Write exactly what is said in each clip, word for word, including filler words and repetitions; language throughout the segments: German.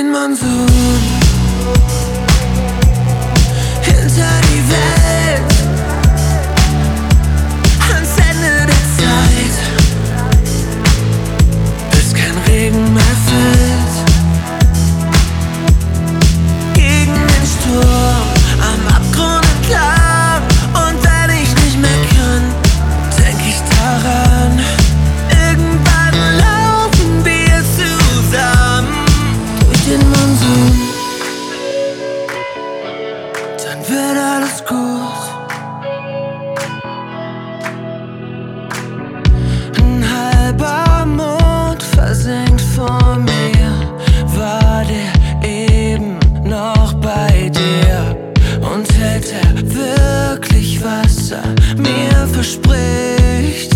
den Monsun, hinter die Welt, ans Ende der Zeit, bis kein Regen mehr fällt. Gegen den Sturm, am Abgrund entlang, und wenn ich nicht mehr kann, denk ich daran. Irgendwann laufen wir zusammen durch den Monsun, dann wird alles gut. Ein halber Mond versenkt vor mir, war der eben noch bei dir? Und hält er wirklich, was er mir verspricht?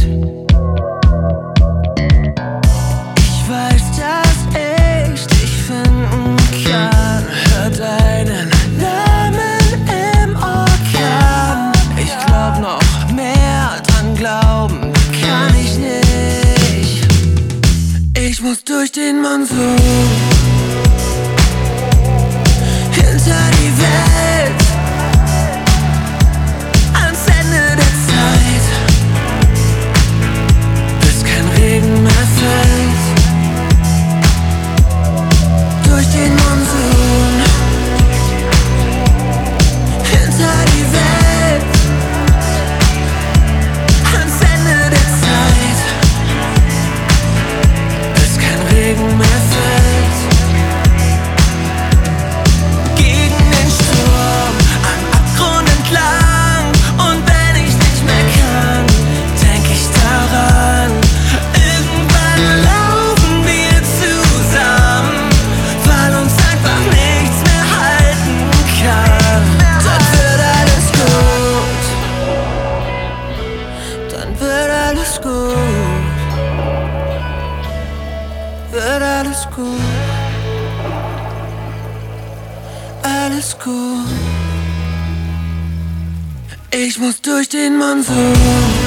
Ich weiß, dass ich dich finden kann. Hör deinen Namen im Orkan. Ich glaub, noch mehr dran glauben kann ich nicht. Ich muss durch den Monsun, hinter die Welt, ans Ende der Zeit, bis kein Regen mehr fällt. Durch den Monsun, hinter die Welt, ans Ende der Zeit, bis kein Regen mehr fällt. Gegen den Sturm, am Abgrund entlang, und wenn ich nicht mehr kann, denk ich daran. Irgendwann laufen wir zusammen, weil uns einfach nichts mehr halten kann. Dann wird alles gut, dann wird alles gut, wird alles gut, alles gut. Ich muss durch den Monsun,